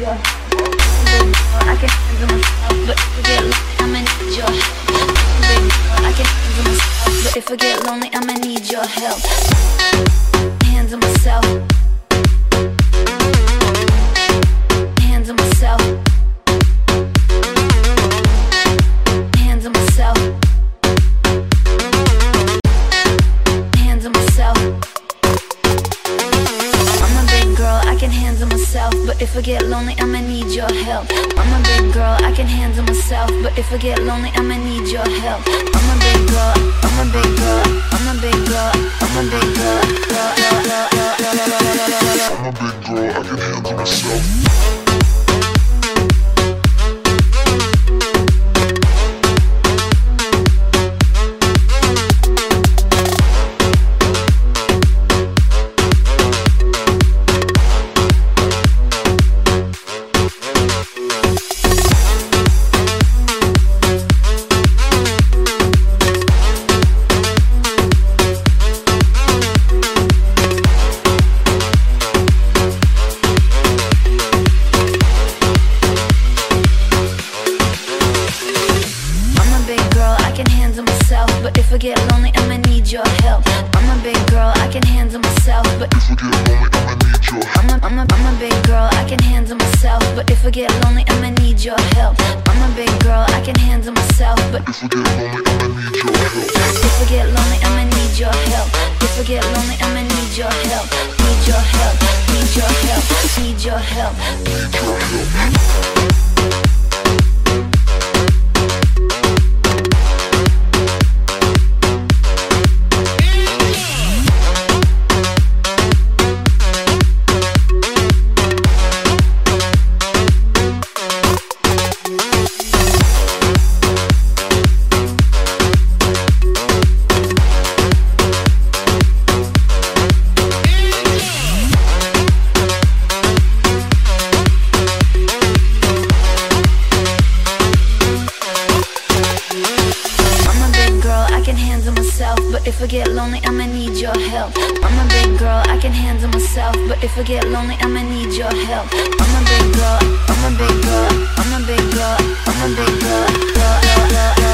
your help. Big girl, I can handle myself, but if I get lonely, I'ma need your help. Big girl, I can handle myself, but if I get lonely, I'ma need your help. Handle myself. Handle myself. Handle myself. Handle myself. I'm a big girl, I can handle myself, but if I get lonely, I'ma need your help. I'm a big girl, I can handle myself, but if I get lonely, I'ma need your help. I'm a big girl, I'm a big girl, I'm a big girl, I'm a big girl, I'm a big girl, I can handle myself. But if I get lonely, I'ma need your help. I'm a big girl, I can handle myself, but if I get lonely, I'ma need your help. I'm a big girl, I can handle myself, but if I get lonely, I'ma need your help. I'm a big girl, I can handle myself, but if I get lonely, I'ma need your help. If I get lonely, I'ma need your help. If I get lonely, I'ma need your help. Need your help, need your help, need your help, need your help. But if I get lonely, I'ma need your help. I'm a big girl, I can handle myself, but if I get lonely, I'ma need your help. I'm a big girl, I'm a big girl, I'm a big girl, I'm a big girl, I'm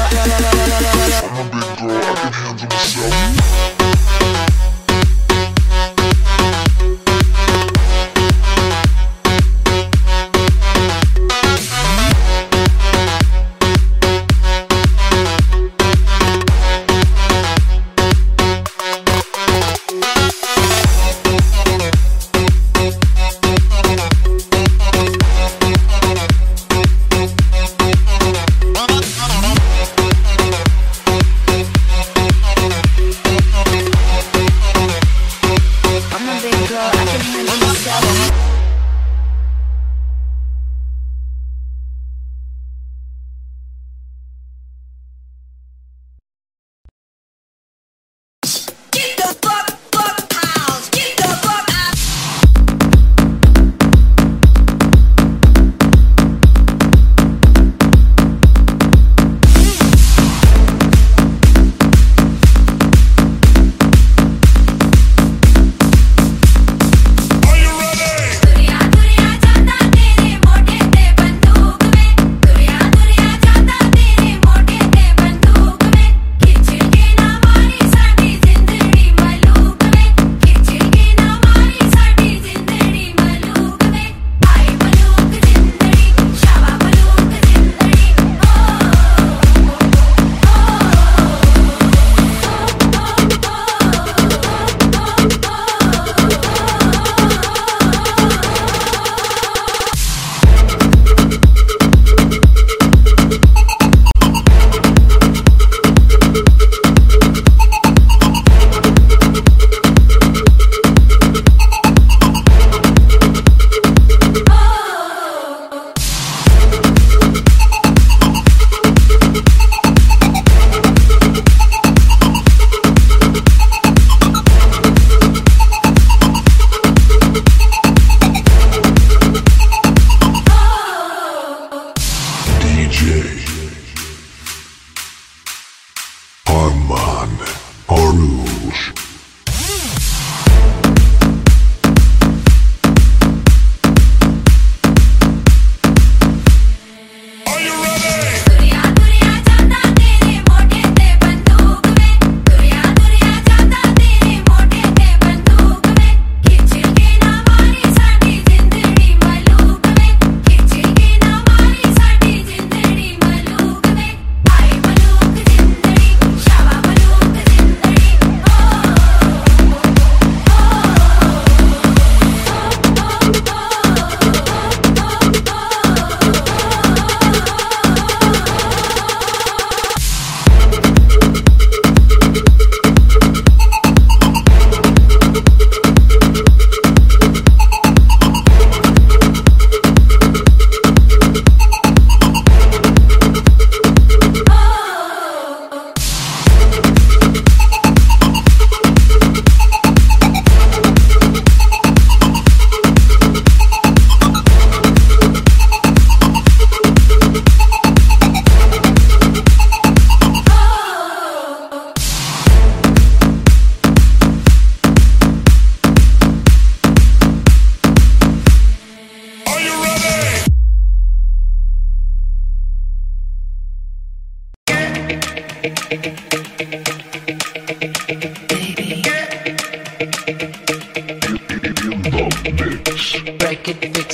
a big girl, I can handle myself.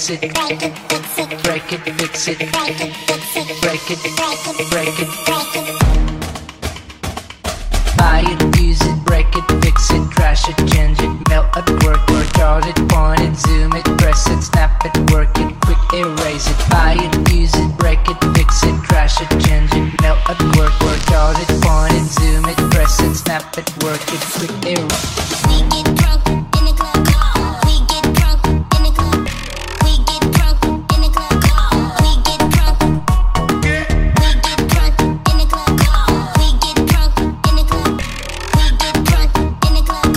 fix it, break it, fix it, break it, fix it, break it, fix it, break it, break it, break it. Buy it, use it, break it, fix it, trash it, change it, melt at work out it, point it, zoom it, press it, snap it, work it, quick erase it. Buy it, use it, break it, fix it, trash it, change it, melt at work out it, point it, zoom it, press it, snap it, work it, quick erase. We get drunk in the club. We get drunk in the club. We get drunk in the club. We get drunk. We get drunk in the club. We get drunk in the club. We get drunk in the club.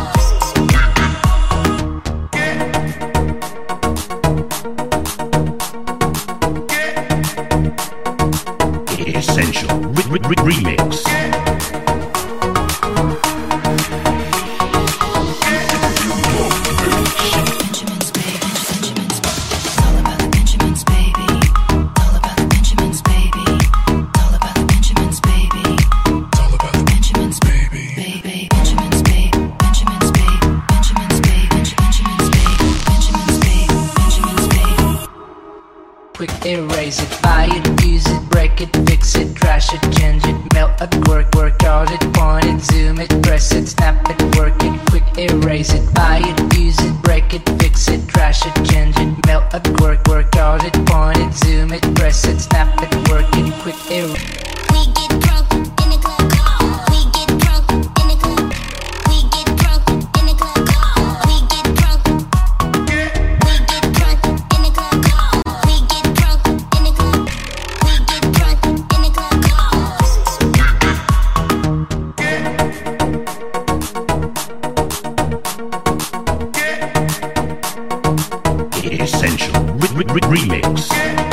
Essential remix. Erase it, buy it, use it, break it, fix it, trash it, change it, melt at work out it, point it, zoom it, press it, snap it, work it, quick erase it, buy it, use it, break it, fix it, trash it, change it, melt at work out it, point it, zoom it, press it, snap it, work it, quick erase. We get drunk in the club. We get drunk in the club. We get drunk in the club. We get drunk. We get drunk in the club. We get drunk in the club. We get drunk in the club. Essential remix.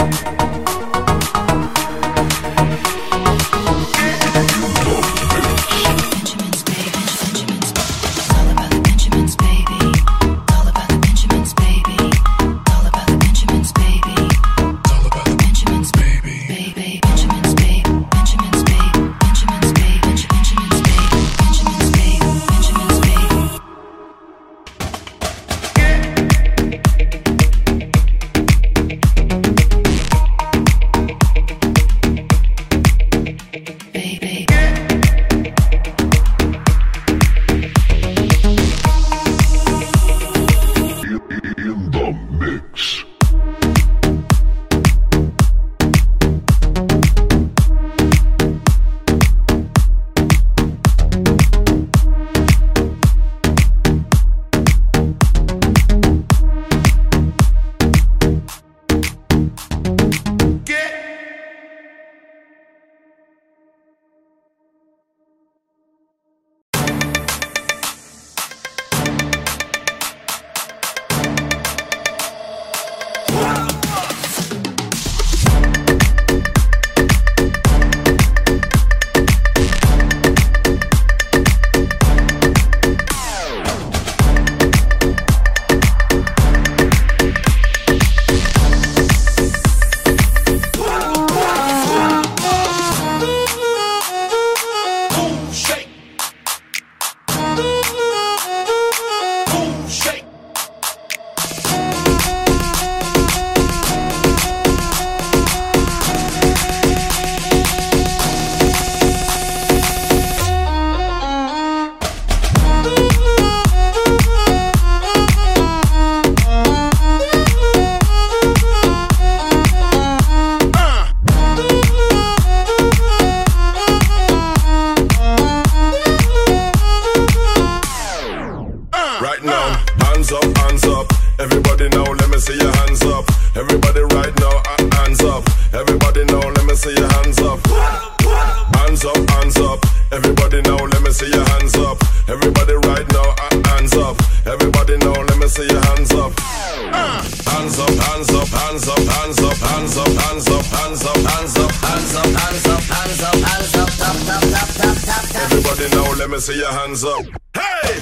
Everybody now, let me see your hands up. Hey!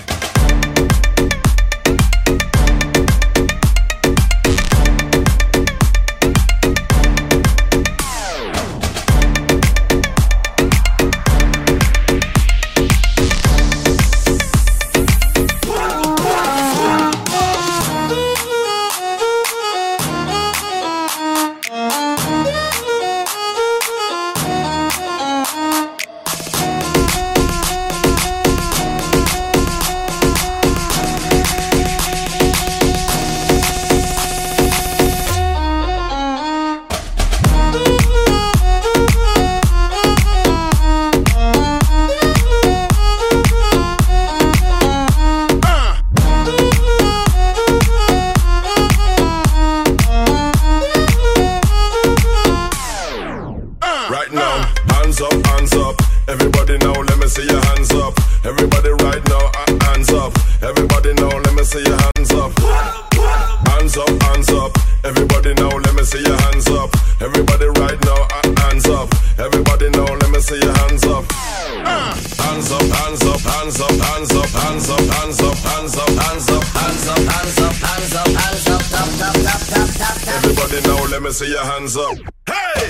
up. Everybody right now, hands up. Everybody now, let me see your hands up. Hands up, hands up, hands up, hands up, hands up, hands up, hands up, hands up, hands up, hands up, hands up, hands up, tap, tap, tap, tap, tap, tap. Everybody now, let me see your hands up. Hey!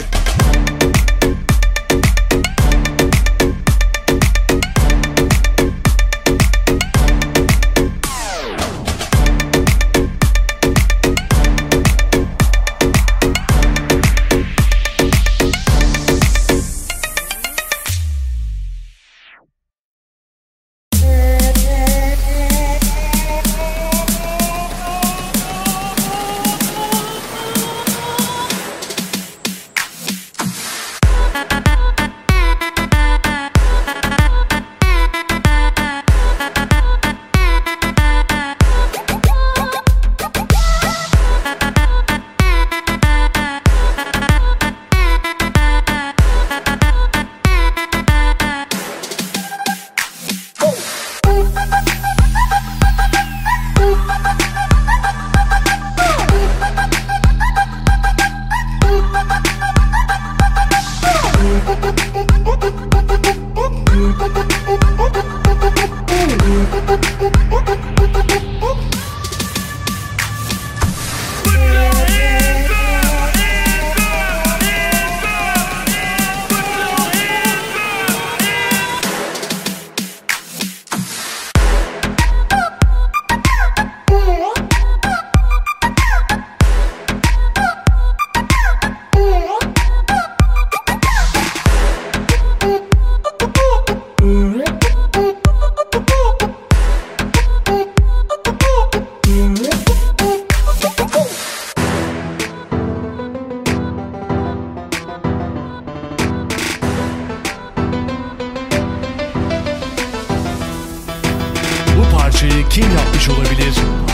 Kim yapmış olabilir?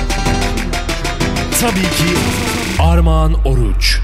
Tabii ki Armağan Oruç.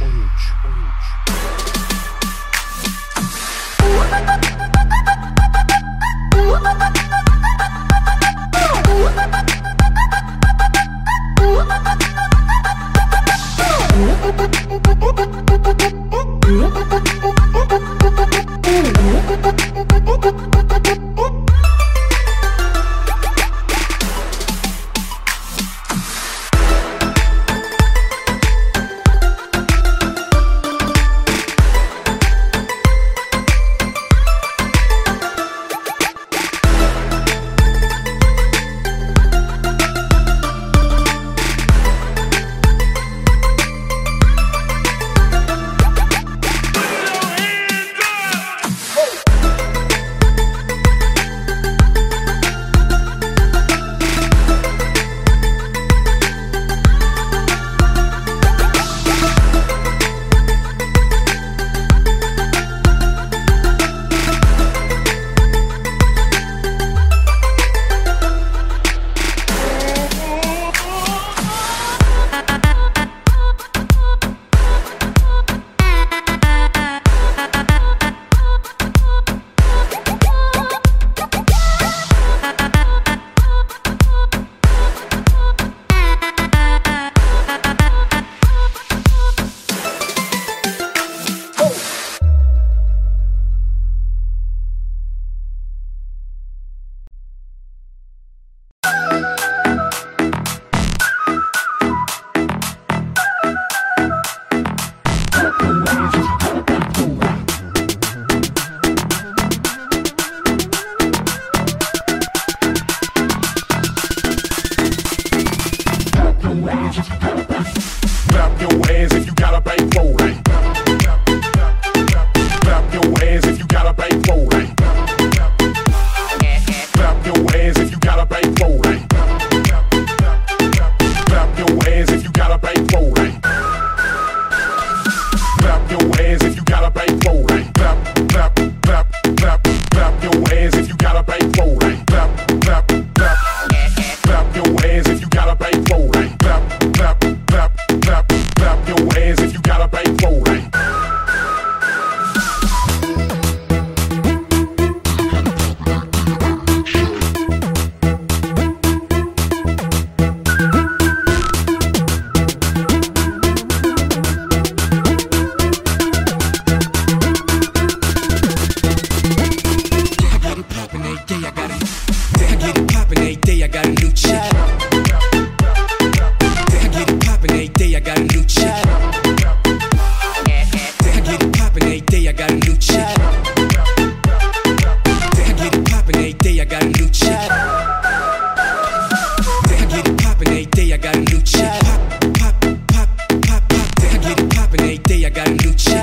got a new chick.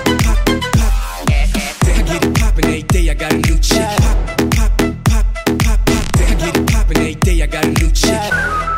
I get it poppin' every day, I got a new chick. I get it poppin' every day, I got a new chick.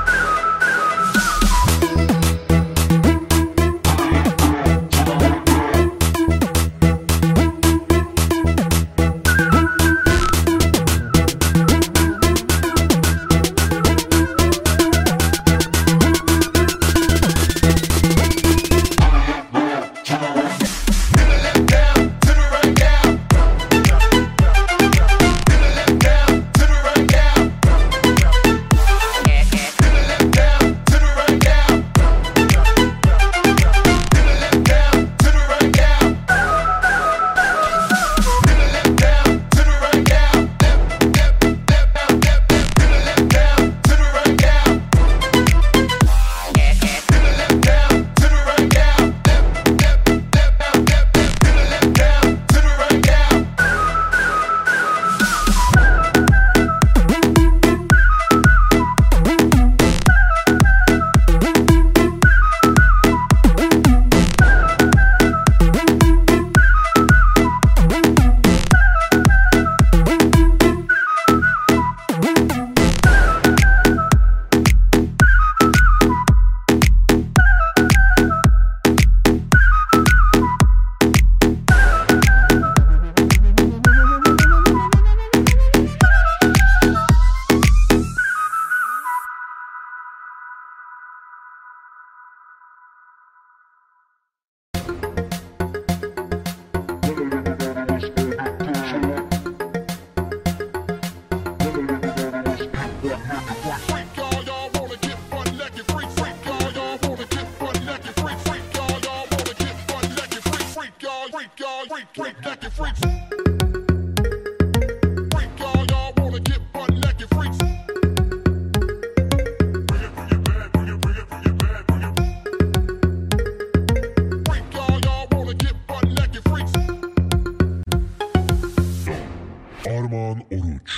Armağan Oruç.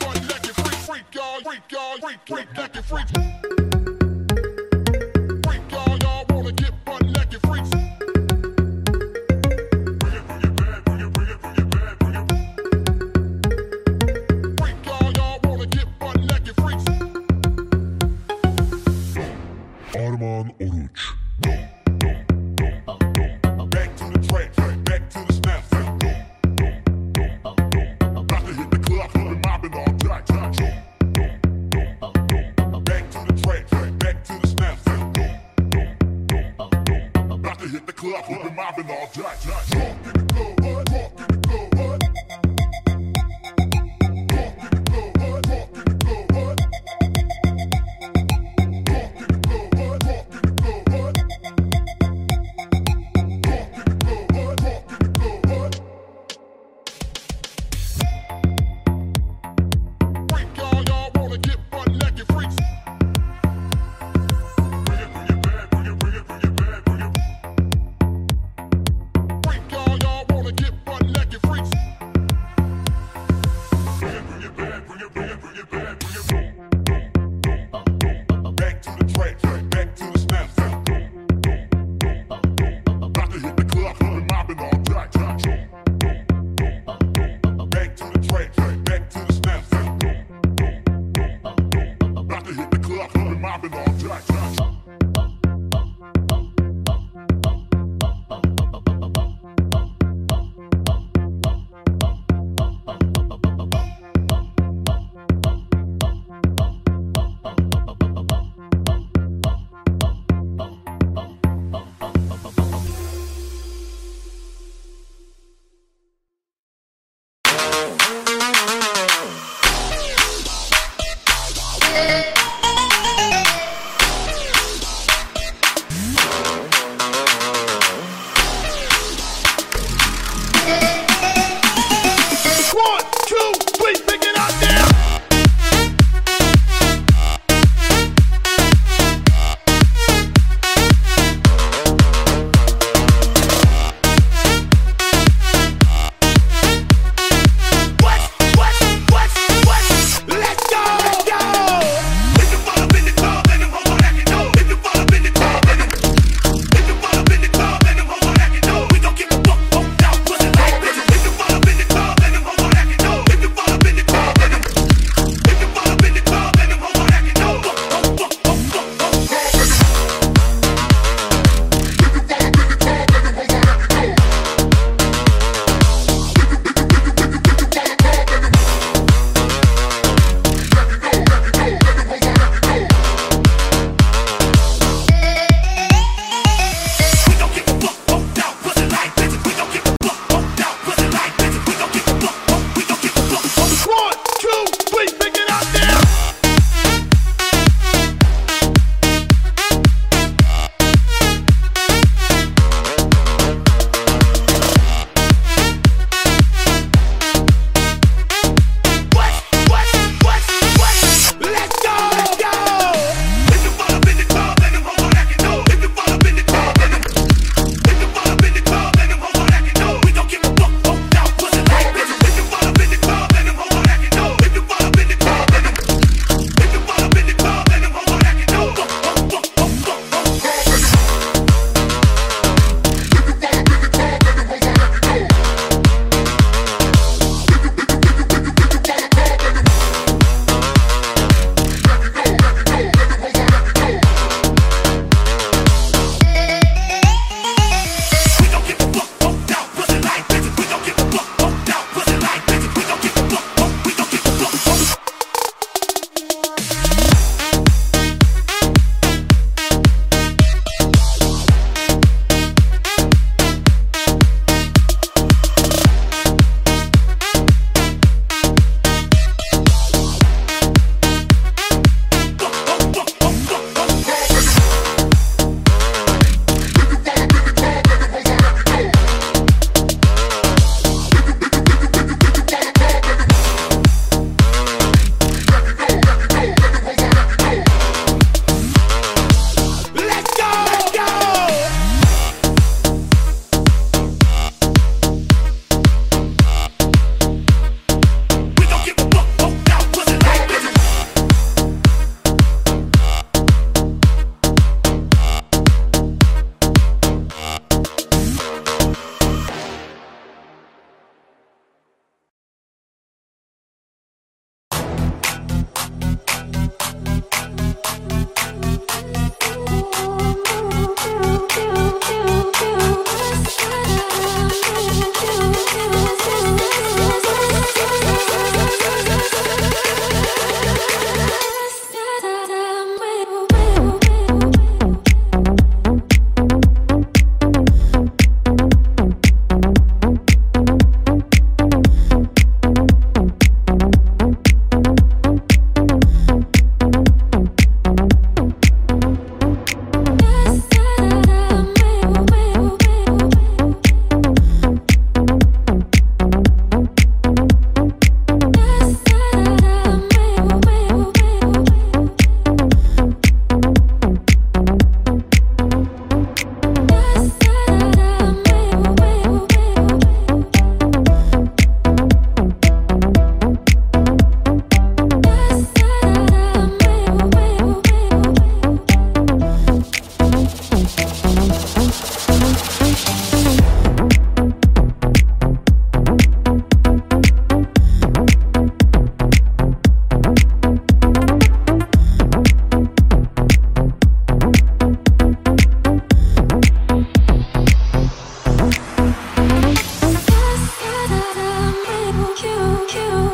Freak,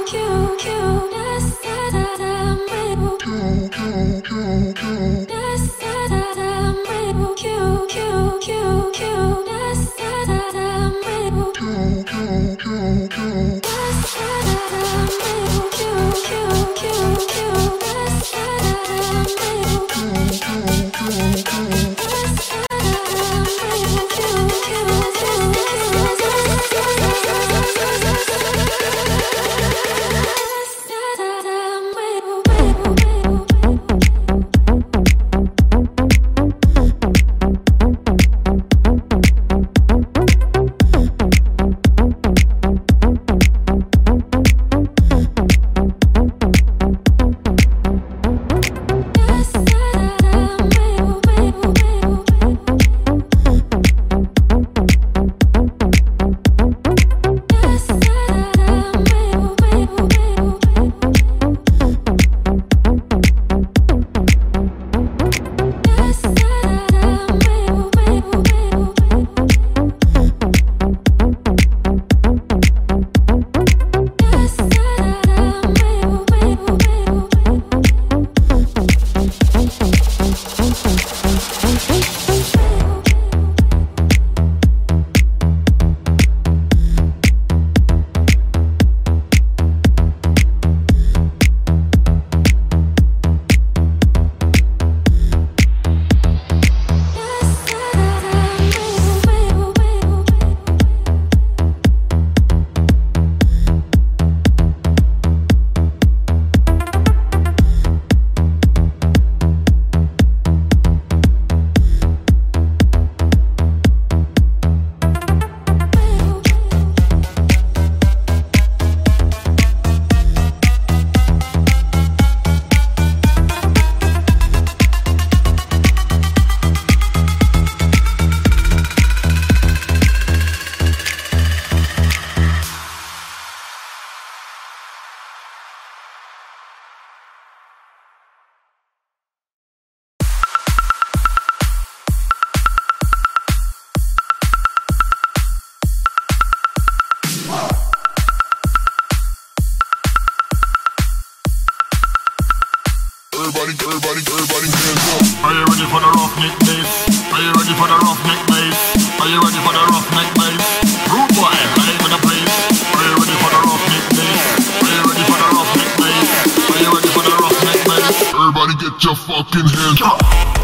Everybody hands up. Are you ready for the roughneck bass? Are you ready for the roughneck bass? Are you ready for the roughneck bass? Rude boy, live in the place. Are you ready for the roughneck bass? Are you ready for the roughneck bass? Are you ready for the roughneck bass? Everybody get your fucking hands up.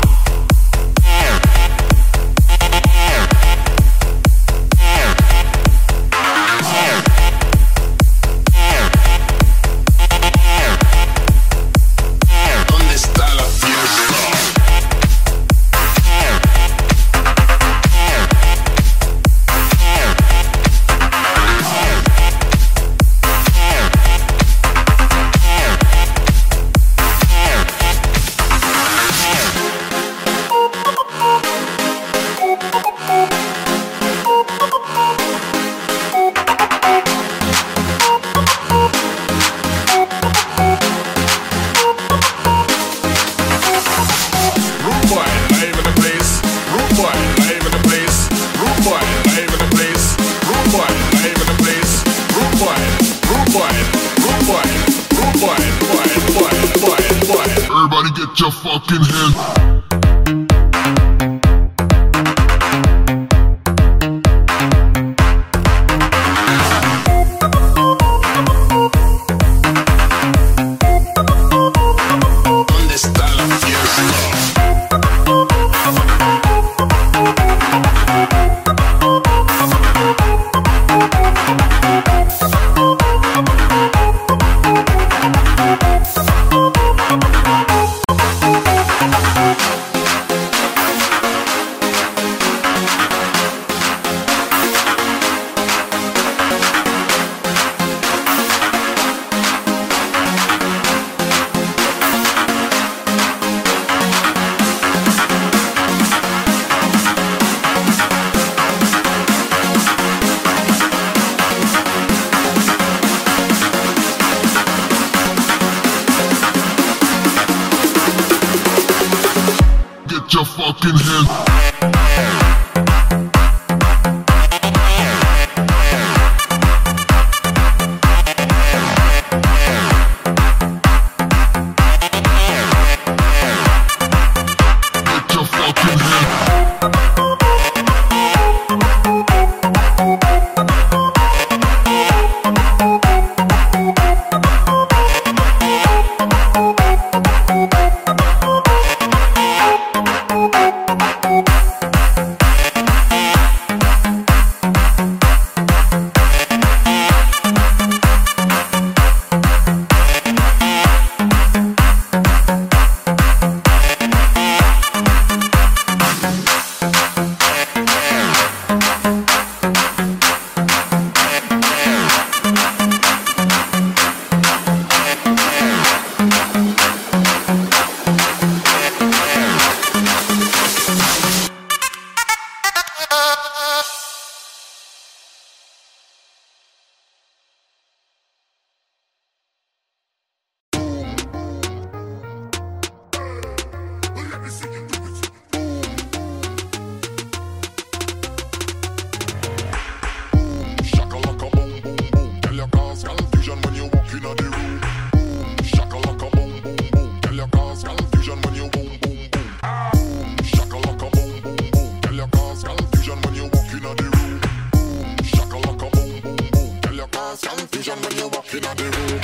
Everybody get your fucking hands. Get your fucking hands. confusion when you walk in the room.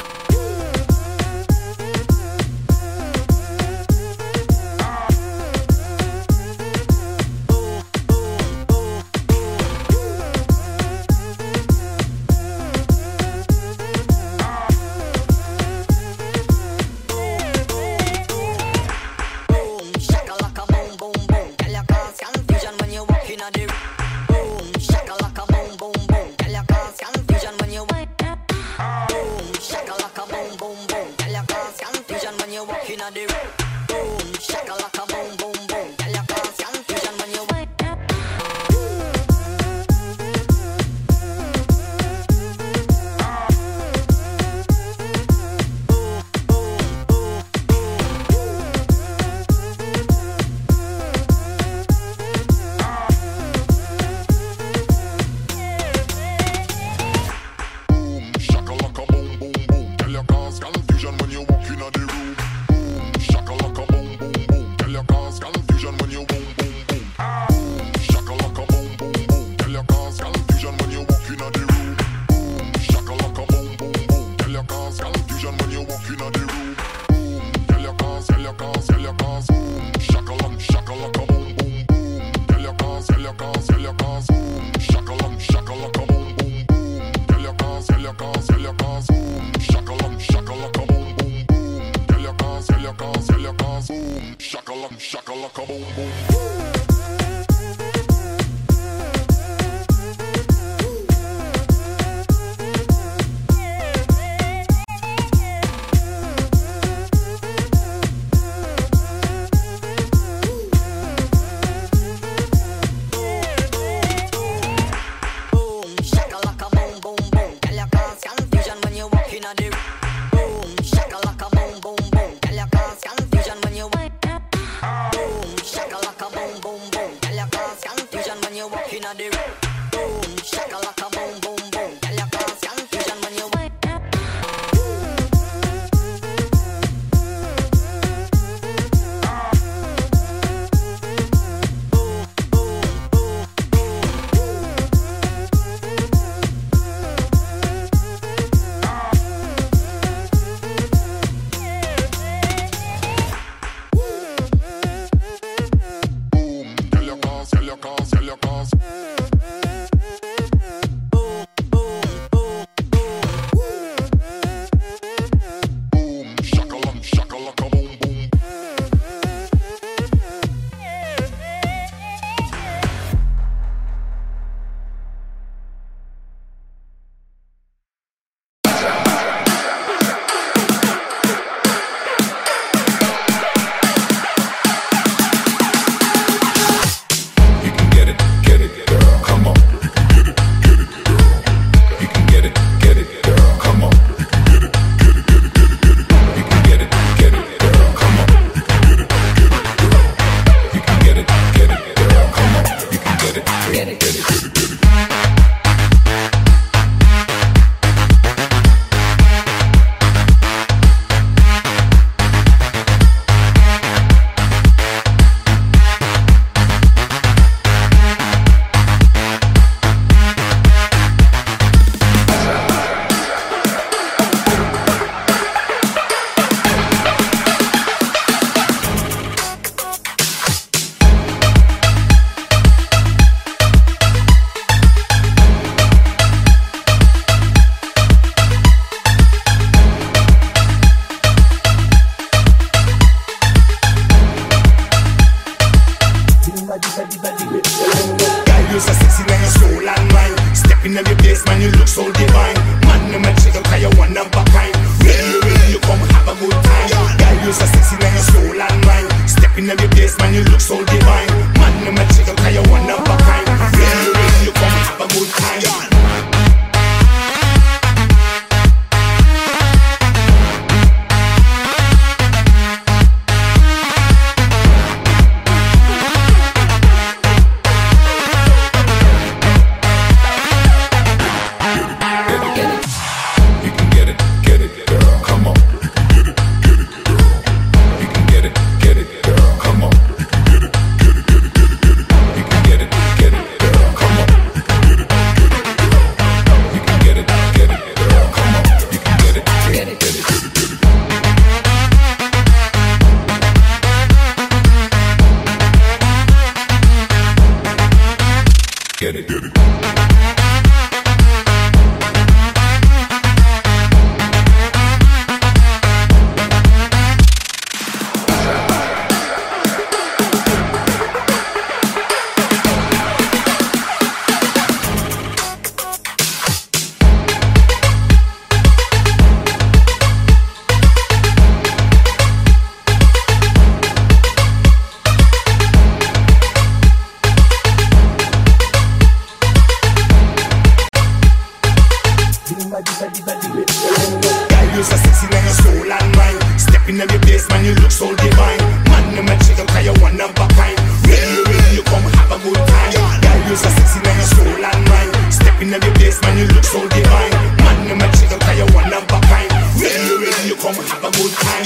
Shakalaka boom boom. Shakalaka Girl, you so sexy now your soul and mind. Step in every place, man, you look so divine. Man, you make chicken cause you one of a kind. Really, you come have a good time. Girl, you so sexy now your soul and mind. Step in every place, man, you look so divine. Man, you make chicken cause you one of a kind. Really, you come have a good time.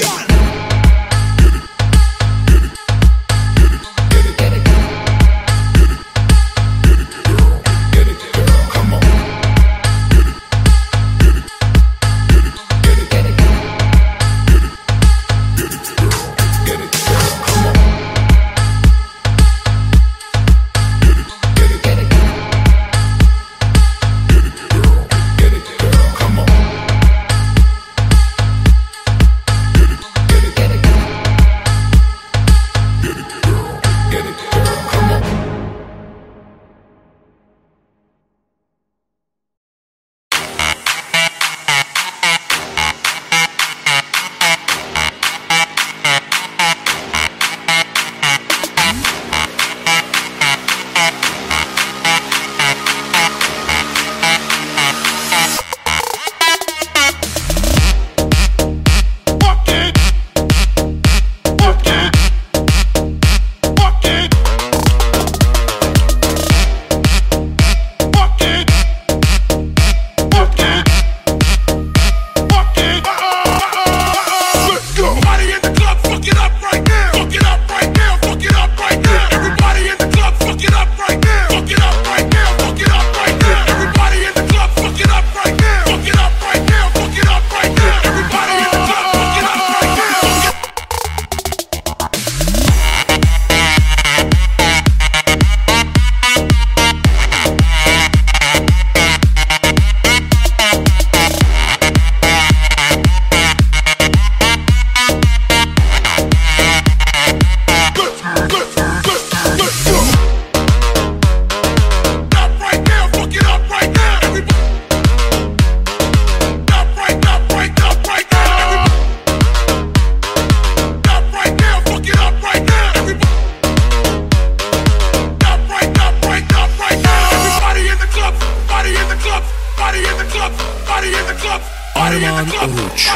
Arman Oruç.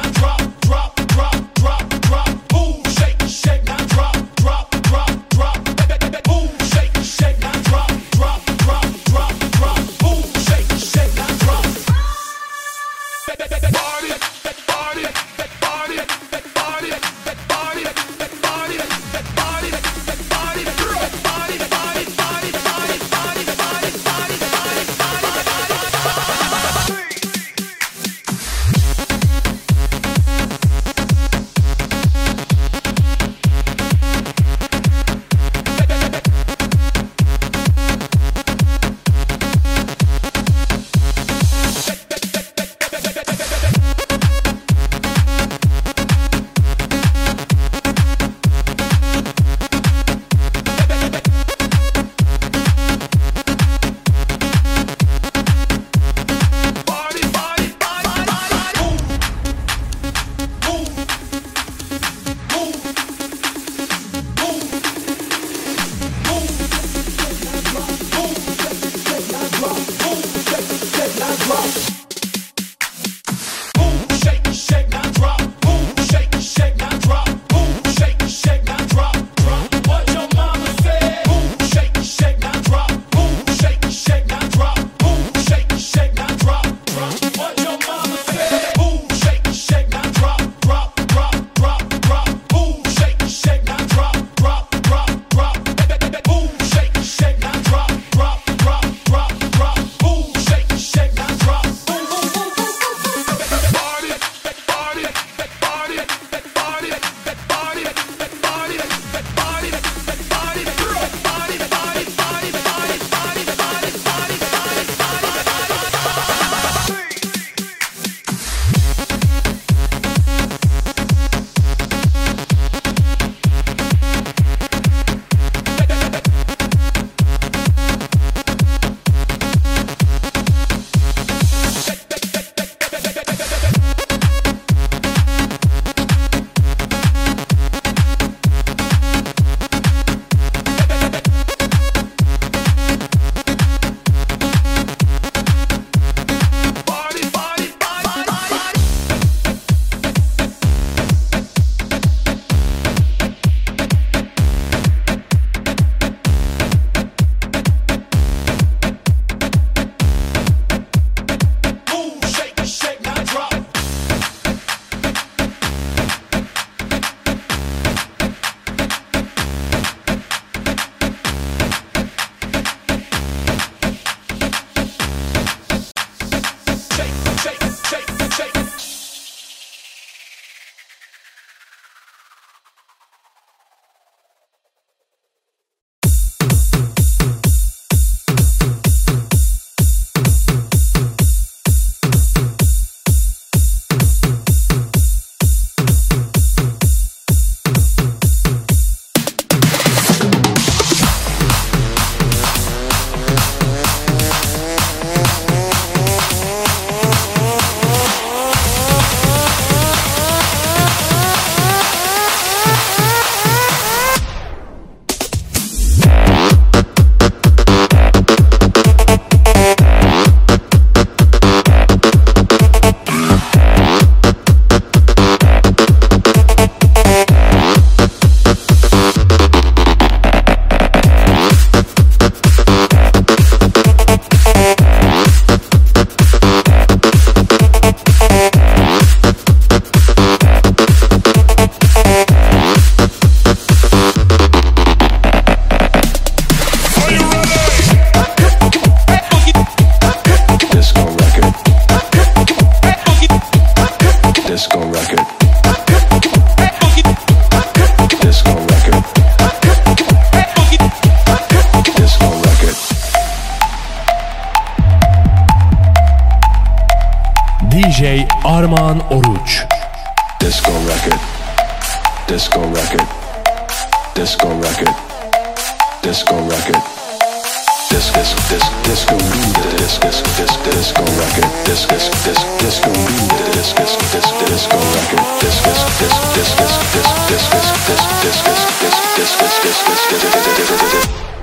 Drop. Armağan Oruç. Disco record. Disco record. Disco record. Disco record. Disco record. Disco record. Disco record. Disco record. Disco record.